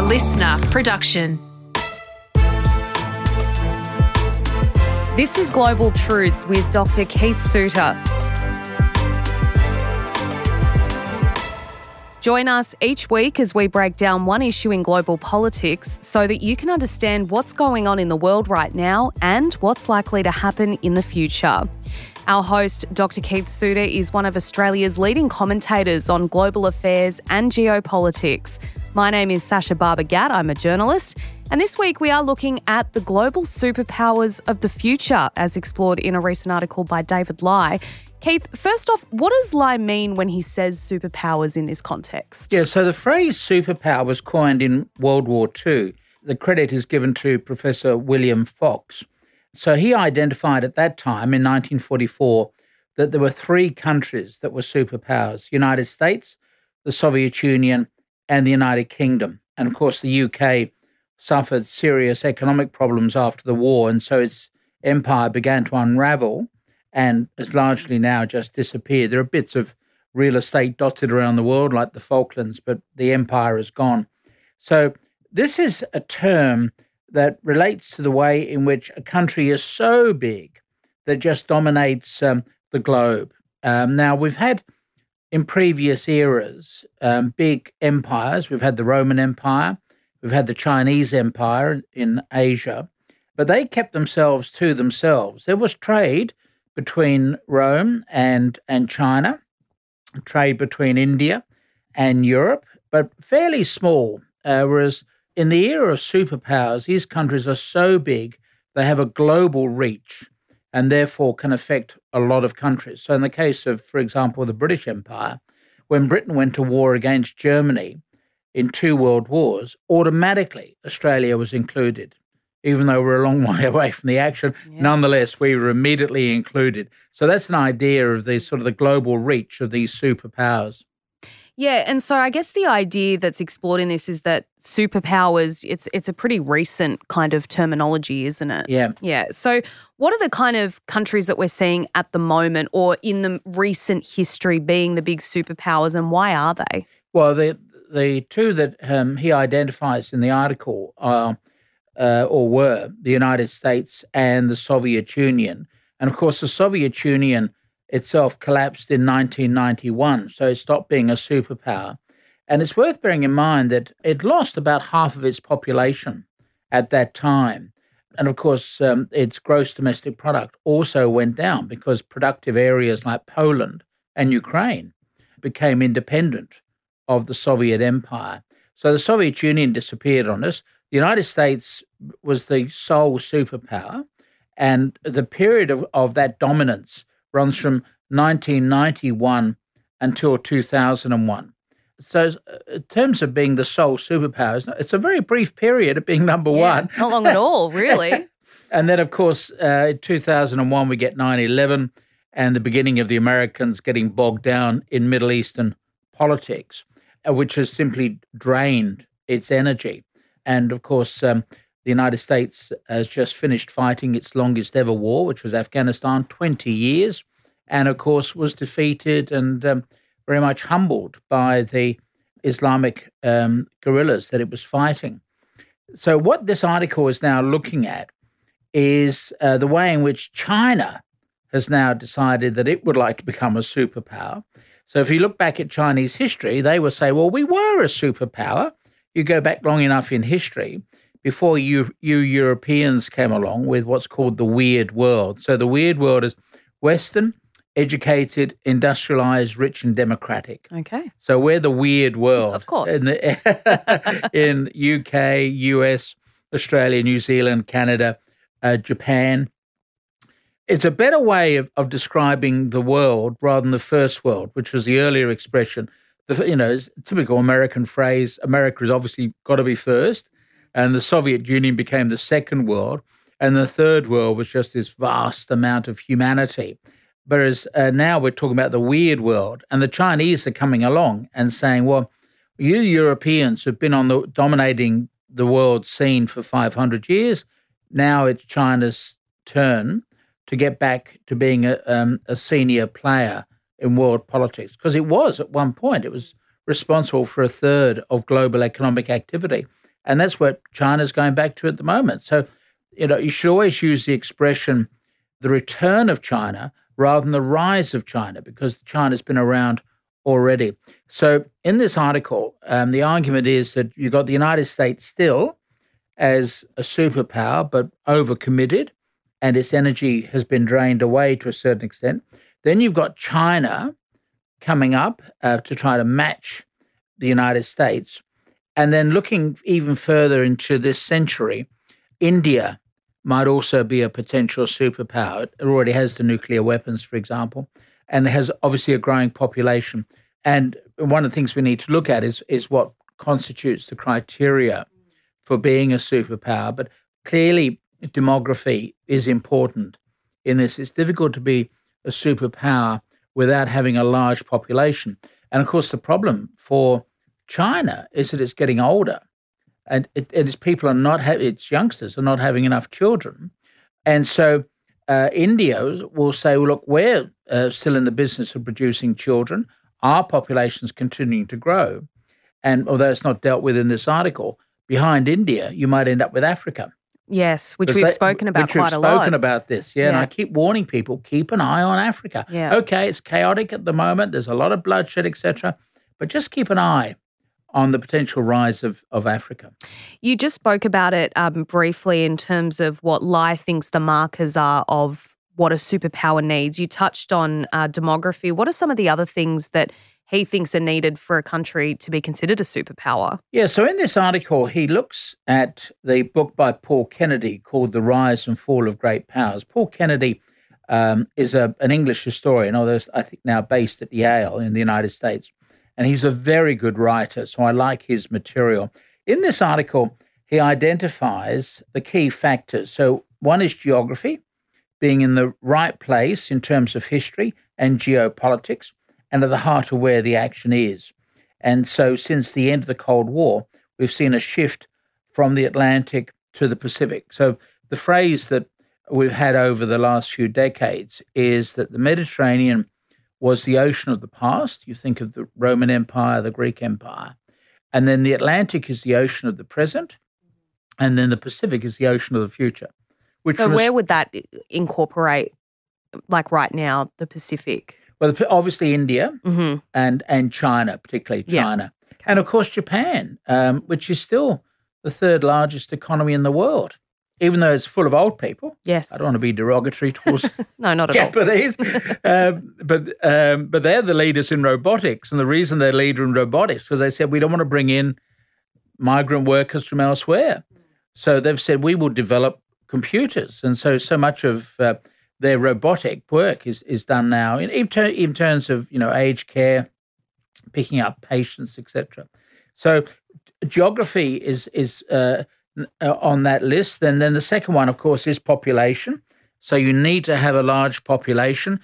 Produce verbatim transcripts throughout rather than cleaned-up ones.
A listener production. This is Global Truths with Doctor Keith Suter. Join us each week as we break down one issue in global politics so that you can understand what's going on in the world right now and what's likely to happen in the future. Our host, Doctor Keith Suter, is one of Australia's leading commentators on global affairs and geopolitics. My name is Sasha Barber-Gatt. I'm a journalist. And this week we are looking at the global superpowers of the future, as explored in a recent article by David Lai. Keith, first off, what does Lai mean when he says superpowers in this context? Yeah, so the phrase superpower was coined in World War Two. The credit is given to Professor William Fox. So he identified at that time, in nineteen forty-four, that there were three countries that were superpowers: United States, the Soviet Union, and the United Kingdom. And of course, the U K suffered serious economic problems after the war, and so its empire began to unravel and has largely now just disappeared. There are bits of real estate dotted around the world, like the Falklands, but the empire is gone. So this is a term that relates to the way in which a country is so big that just dominates um, the globe. Um, now, we've had in previous eras um, big empires. We've had the Roman Empire, we've had the Chinese Empire in Asia, but they kept themselves to themselves. There was trade between Rome and, and China, trade between India and Europe, but fairly small, uh, whereas in the era of superpowers, these countries are so big, they have a global reach and therefore can affect a lot of countries. So in the case of, for example, the British Empire, when Britain went to war against Germany in two world wars, automatically Australia was included. Even though we're a long way away from the action, yes. Nonetheless, we were immediately included. So that's an idea of the sort of the global reach of these superpowers. Yeah, and so I guess the idea that's explored in this is that superpowers, it's it's a pretty recent kind of terminology, isn't it? Yeah. Yeah. So what are the kind of countries that we're seeing at the moment or in the recent history being the big superpowers, and why are they? Well, the the two that um, he identifies in the article are, uh, or were, the United States and the Soviet Union. And of course, the Soviet Union itself collapsed in nineteen ninety-one, so it stopped being a superpower. And it's worth bearing in mind that it lost about half of its population at that time. And of course, um, its gross domestic product also went down because productive areas like Poland and Ukraine became independent of the Soviet Empire. So the Soviet Union disappeared on us. The United States was the sole superpower, and the period of, of that dominance runs from nineteen ninety-one until two thousand one. So in terms of being the sole superpower, it's a very brief period of being number yeah, one. Not long at all, really. And then, of course, uh, in two thousand one, we get nine eleven and the beginning of the Americans getting bogged down in Middle Eastern politics, uh, which has simply drained its energy. And, of course, um, the United States has just finished fighting its longest ever war, which was Afghanistan, twenty years, and, of course, was defeated and um, very much humbled by the Islamic um, guerrillas that it was fighting. So what this article is now looking at is uh, the way in which China has now decided that it would like to become a superpower. So if you look back at Chinese history, they would say, well, we were a superpower. You go back long enough in history before you, you Europeans came along with what's called the weird world. So the weird world is Western, educated, industrialized, rich and democratic. Okay. So we're the weird world. Of course. In, the, in U K, U S, Australia, New Zealand, Canada, uh, Japan. It's a better way of, of describing the world rather than the first world, which was the earlier expression. The, you know, it's a typical American phrase, America has obviously got to be first. And the Soviet Union became the second world. And the third world was just this vast amount of humanity. Whereas uh, now we're talking about the weird world. And the Chinese are coming along and saying, well, you Europeans have been on the dominating the world scene for five hundred years. Now it's China's turn to get back to being a, um, a senior player in world politics. Because it was at one point, it was responsible for a third of global economic activity. And that's what China's going back to at the moment. So, you know, you should always use the expression the return of China rather than the rise of China, because China's been around already. So in this article, um, the argument is that you've got the United States still as a superpower, but overcommitted, and its energy has been drained away to a certain extent. Then you've got China coming up uh, to try to match the United States. And then looking even further into this century, India might also be a potential superpower. It already has the nuclear weapons, for example, and it has obviously a growing population. And one of the things we need to look at is, is what constitutes the criteria for being a superpower. But clearly, demography is important in this. It's difficult to be a superpower without having a large population. And of course, the problem for China is that it's getting older, and it, it is people are not ha- its youngsters are not having enough children, and so uh, India will say, well, look, we're uh, still in the business of producing children. Our population's continuing to grow, and although it's not dealt with in this article, behind India you might end up with Africa. Yes, which we've they, spoken about which quite a we've lot. Spoken about this, yeah, yeah. And I keep warning people: keep an eye on Africa. Yeah. Okay, it's chaotic at the moment. There's a lot of bloodshed, et cetera, but just keep an eye on the potential rise of, of Africa. You just spoke about it um, briefly in terms of what Lai thinks the markers are of what a superpower needs. You touched on uh, demography. What are some of the other things that he thinks are needed for a country to be considered a superpower? Yeah, so in this article, he looks at the book by Paul Kennedy called The Rise and Fall of Great Powers. Paul Kennedy um, is a, an English historian, although I think now based at Yale in the United States. And he's a very good writer, so I like his material. In this article, he identifies the key factors. So one is geography, being in the right place in terms of history and geopolitics, and at the heart of where the action is. And so since the end of the Cold War, we've seen a shift from the Atlantic to the Pacific. So the phrase that we've had over the last few decades is that the Mediterranean was the ocean of the past. You think of the Roman Empire, the Greek Empire. And then the Atlantic is the ocean of the present. And then the Pacific is the ocean of the future. Which so was, where would that incorporate, like right now, the Pacific? Well, obviously India mm-hmm. and, and China, particularly China. Yeah. Okay. And, of course, Japan, um, which is still the third largest economy in the world. Even though it's full of old people. Yes. I don't want to be derogatory towards no, not at Japanese. um, but um, but they're the leaders in robotics. And the reason they're leader in robotics, because they said, we don't want to bring in migrant workers from elsewhere. So they've said, we will develop computers. And so, so much of uh, their robotic work is, is done now in, in, ter- in terms of, you know, aged care, picking up patients, et cetera. So geography is is uh, on that list. Then, then the second one, of course, is population. So you need to have a large population.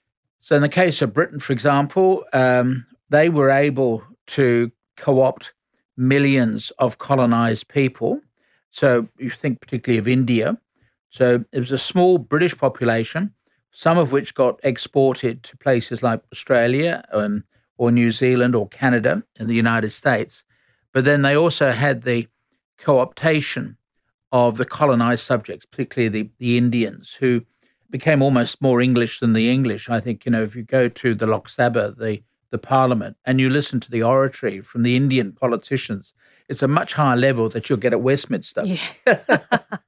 So in the case of Britain, for example, um, they were able to co-opt millions of colonized people. So you think particularly of India. So it was a small British population, some of which got exported to places like Australia um, or New Zealand or Canada and the United States. But then they also had the co-optation of the colonized subjects, particularly the, the Indians, who became almost more English than the English. I think, you know, if you go to the Lok Sabha, the, the parliament, and you listen to the oratory from the Indian politicians, it's a much higher level that you'll get at Westminster. Yeah.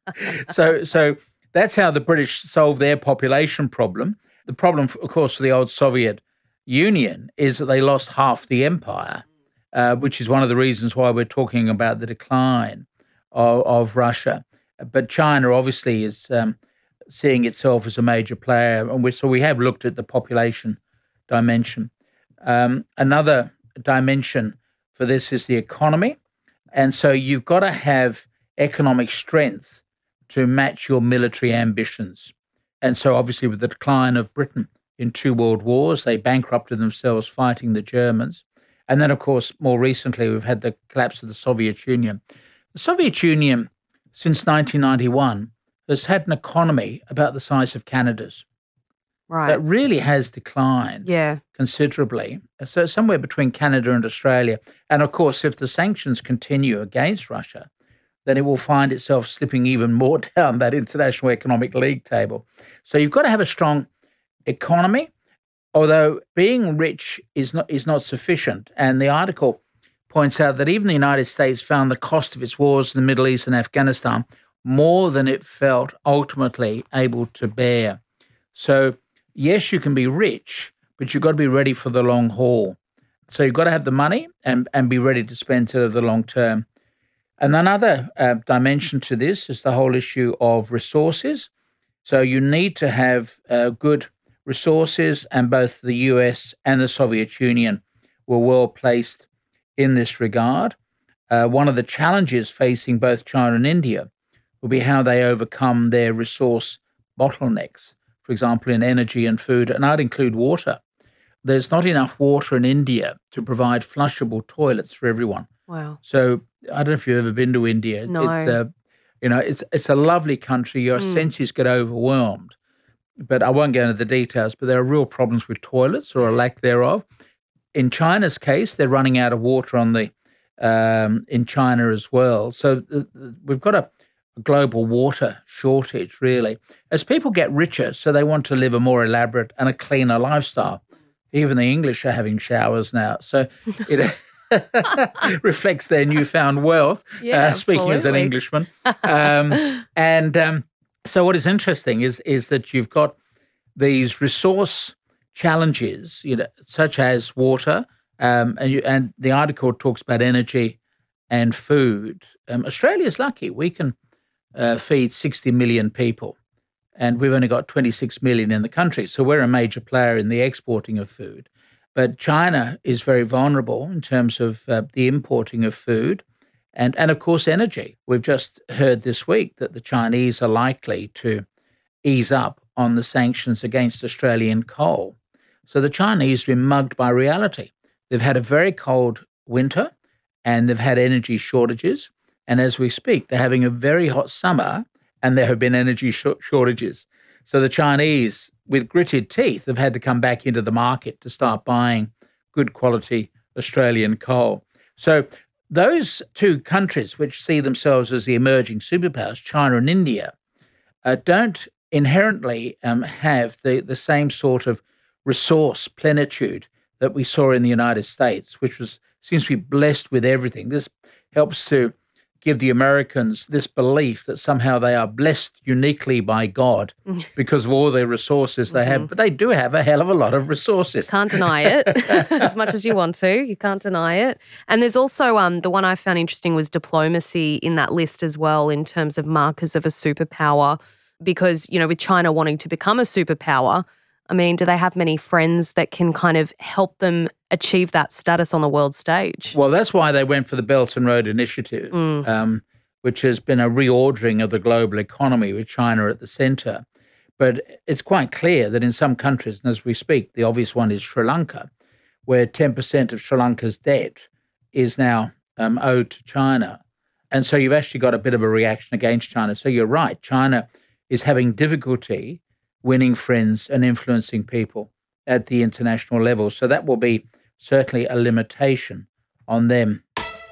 so so that's how the British solved their population problem. The problem, of course, for the old Soviet Union is that they lost half the empire, uh, which is one of the reasons why we're talking about the decline of, of Russia. But China obviously is um, seeing itself as a major player, and we, so we have looked at the population dimension. Um, another dimension for this is the economy. And so you've got to have economic strength to match your military ambitions. And so obviously with the decline of Britain in two world wars, they bankrupted themselves fighting the Germans. And then, of course, more recently, we've had the collapse of the Soviet Union. The Soviet Union, since nineteen ninety-one, has had an economy about the size of Canada's. Right. That really has declined yeah. considerably. So somewhere between Canada and Australia. And of course, if the sanctions continue against Russia, then it will find itself slipping even more down that international economic league table. So you've got to have a strong economy, although being rich is not is not sufficient. And the article points out that even the United States found the cost of its wars in the Middle East and Afghanistan more than it felt ultimately able to bear. So yes, you can be rich, but you've got to be ready for the long haul. So you've got to have the money and, and be ready to spend it over the long term. And another uh, dimension to this is the whole issue of resources. So you need to have uh, good resources, and both the U S and the Soviet Union were well placed in this regard. Uh, one of the challenges facing both China and India will be how they overcome their resource bottlenecks, for example, in energy and food, and I'd include water. There's not enough water in India to provide flushable toilets for everyone. Wow. So I don't know if you've ever been to India. No. It's a, you know, it's it's a lovely country. Your mm. senses get overwhelmed. But I won't go into the details, but there are real problems with toilets or a lack thereof. In China's case, they're running out of water on the um, in China as well. So uh, we've got a, a global water shortage, really. As people get richer, so they want to live a more elaborate and a cleaner lifestyle. Even the English are having showers now. So it reflects their newfound wealth, yeah, uh, speaking as an Englishman. Um, and um, so what is interesting is is that you've got these resource challenges, you know, such as water, um, and, you, and the article talks about energy and food. Um, Australia's lucky. We can uh, feed sixty million people. And we've only got twenty-six million in the country. So we're a major player in the exporting of food. But China is very vulnerable in terms of uh, the importing of food and, and, of course, energy. We've just heard this week that the Chinese are likely to ease up on the sanctions against Australian coal. So the Chinese have been mugged by reality. They've had a very cold winter and they've had energy shortages. And as we speak, they're having a very hot summer and there have been energy sh- shortages. So the Chinese, with gritted teeth, have had to come back into the market to start buying good quality Australian coal. So those two countries, which see themselves as the emerging superpowers, China and India, uh, don't inherently um, have the, the same sort of resource plenitude that we saw in the United States, which was seems to be blessed with everything. This helps to give the Americans this belief that somehow they are blessed uniquely by God because of all the resources they mm-hmm. have. But they do have a hell of a lot of resources. Can't deny it as much as you want to. You can't deny it. And there's also um, the one I found interesting was diplomacy in that list as well in terms of markers of a superpower because, you know, with China wanting to become a superpower, I mean, do they have many friends that can kind of help them achieve that status on the world stage? Well, that's why they went for the Belt and Road Initiative, mm. um, which has been a reordering of the global economy with China at the centre. But it's quite clear that in some countries, and as we speak, the obvious one is Sri Lanka, where ten percent of Sri Lanka's debt is now um, owed to China. And so you've actually got a bit of a reaction against China. So you're right, China is having difficulty winning friends and influencing people at the international level. So that will be certainly a limitation on them.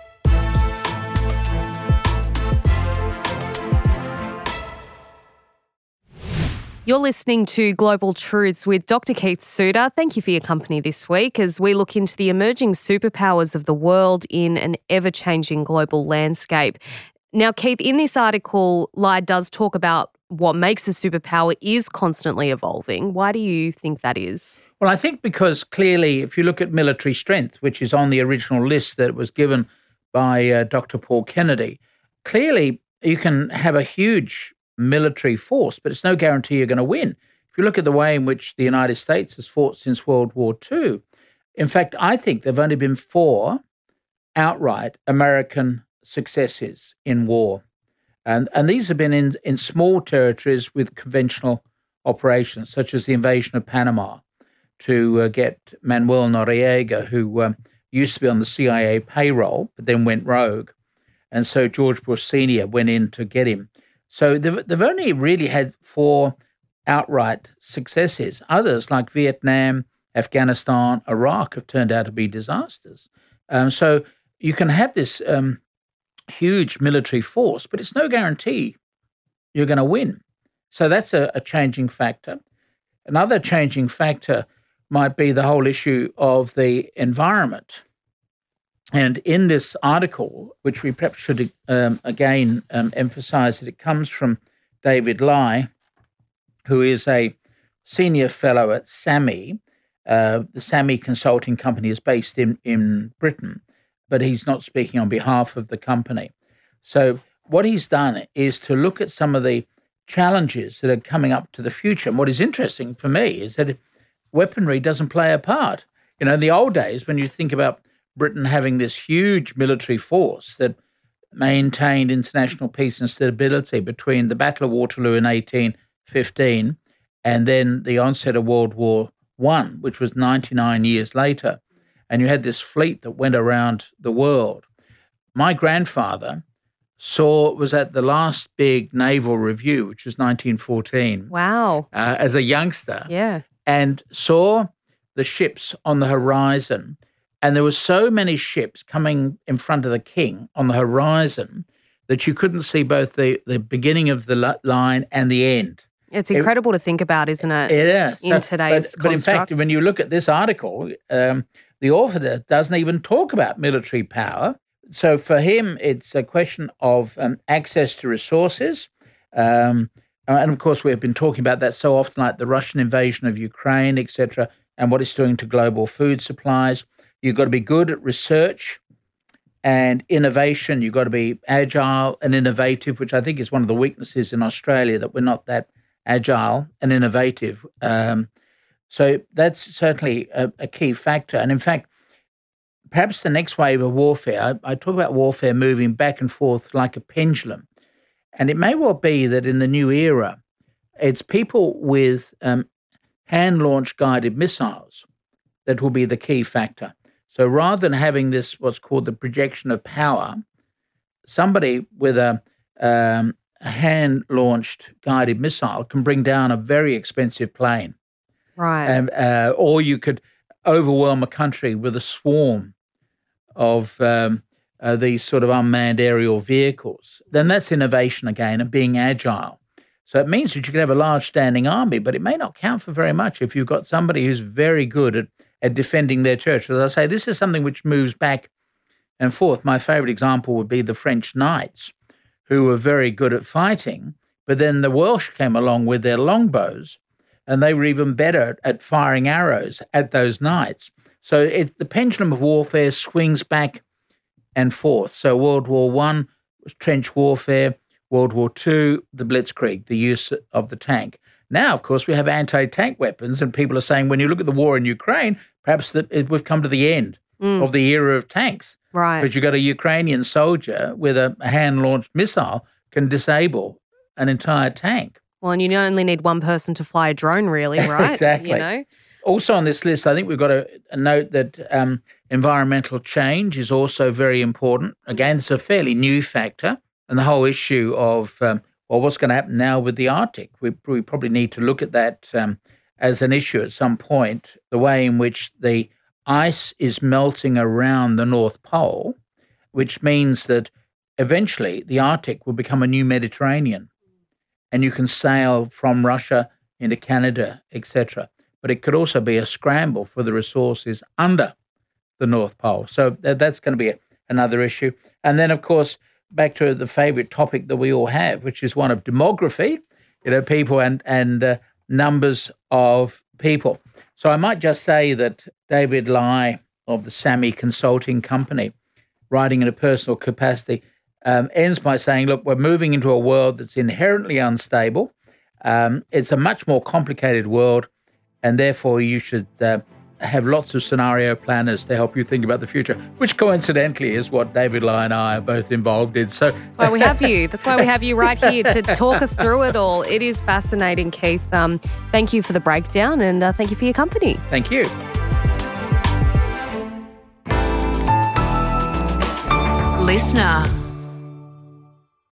You're listening to Global Truths with Doctor Keith Suter. Thank you for your company this week as we look into the emerging superpowers of the world in an ever-changing global landscape. Now, Keith, in this article, Lai does talk about what makes a superpower is constantly evolving. Why do you think that is? Well, I think because clearly, if you look at military strength, which is on the original list that was given by uh, Doctor Paul Kennedy, clearly you can have a huge military force, but it's no guarantee you're going to win. If you look at the way in which the United States has fought since World War Two, in fact, I think there have only been four outright American successes in war. And, and these have been in, in small territories with conventional operations, such as the invasion of Panama to uh, get Manuel Noriega, who um, used to be on the C I A payroll, but then went rogue. And so George Bush Senior went in to get him. So they've, they've only really had four outright successes. Others, like Vietnam, Afghanistan, Iraq, have turned out to be disasters. Um, so you can have this um, huge military force, but it's no guarantee you're going to win. So that's a, a changing factor. Another changing factor might be the whole issue of the environment. And in this article, which we perhaps should um, again um, emphasize that it comes from David Lai, who is a senior fellow at SAMI. Uh, the SAMI consulting company is based in, in Britain, but he's not speaking on behalf of the company. So what he's done is to look at some of the challenges that are coming up to the future. And what is interesting for me is that weaponry doesn't play a part. You know, in the old days, when you think about Britain having this huge military force that maintained international peace and stability between the Battle of Waterloo in eighteen fifteen and then the onset of World War One, which was ninety-nine years later, and you had this fleet that went around the world. My grandfather saw was at the last big naval review, which was nineteen fourteen. Wow. Uh, as a youngster. Yeah. And saw the ships on the horizon. And there were so many ships coming in front of the king on the horizon that you couldn't see both the, the beginning of the line and the end. It's incredible it, to think about, isn't it? It is. In so, today's but, but in fact, when you look at this article, um, the author doesn't even talk about military power. So for him, it's a question of um, access to resources. Um, and, of course, we've been talking about that so often, like the Russian invasion of Ukraine, et cetera, and what it's doing to global food supplies. You've got to be good at research and innovation. You've got to be agile and innovative, which I think is one of the weaknesses in Australia, that we're not that agile and innovative. Um, so that's certainly a, a key factor. And in fact, perhaps the next wave of warfare, I, I talk about warfare moving back and forth like a pendulum. And it may well be that in the new era, it's people with um, hand-launched guided missiles that will be the key factor. So rather than having this, what's called the projection of power, somebody with a, um, a hand-launched guided missile can bring down a very expensive plane. Right. And, uh, or you could overwhelm a country with a swarm of um, uh, these sort of unmanned aerial vehicles. Then that's innovation again and being agile. So it means that you can have a large standing army, but it may not count for very much if you've got somebody who's very good at, at defending their church. As I say, this is something which moves back and forth. My favourite example would be the French knights, who were very good at fighting, but then the Welsh came along with their longbows, and they were even better at firing arrows at those knights. So it, the pendulum of warfare swings back and forth. So World War One was trench warfare. World War Two, the Blitzkrieg, the use of the tank. Now, of course, we have anti-tank weapons, and people are saying when you look at the war in Ukraine, perhaps that it, we've come to the end mm. of the era of tanks. Right. But you've got a Ukrainian soldier with a hand-launched missile can disable an entire tank. Well, and you only need one person to fly a drone, really, right? Exactly. You know? Also on this list, I think we've got to note that um, environmental change is also very important. Again, it's a fairly new factor. And the whole issue of, um, well, what's going to happen now with the Arctic? We, we probably need to look at that um, as an issue at some point, the way in which the ice is melting around the North Pole, which means that eventually the Arctic will become a new Mediterranean. And you can sail from Russia into Canada, et cetera. But it could also be a scramble for the resources under the North Pole. So that's going to be a, another issue. And then, of course, back to the favorite topic that we all have, which is one of demography, you know, people and, and uh, numbers of people. So I might just say that David Lai of the SAMI Consulting Company, writing in a personal capacity, um, ends by saying, look, we're moving into a world that's inherently unstable. Um, it's a much more complicated world, and therefore you should uh, have lots of scenario planners to help you think about the future, which coincidentally is what David Lai and I are both involved in. So that's why we have you. That's why we have you right here to talk us through it all. It is fascinating, Keith. Um, thank you for the breakdown, and uh, thank you for your company. Thank you. Listener.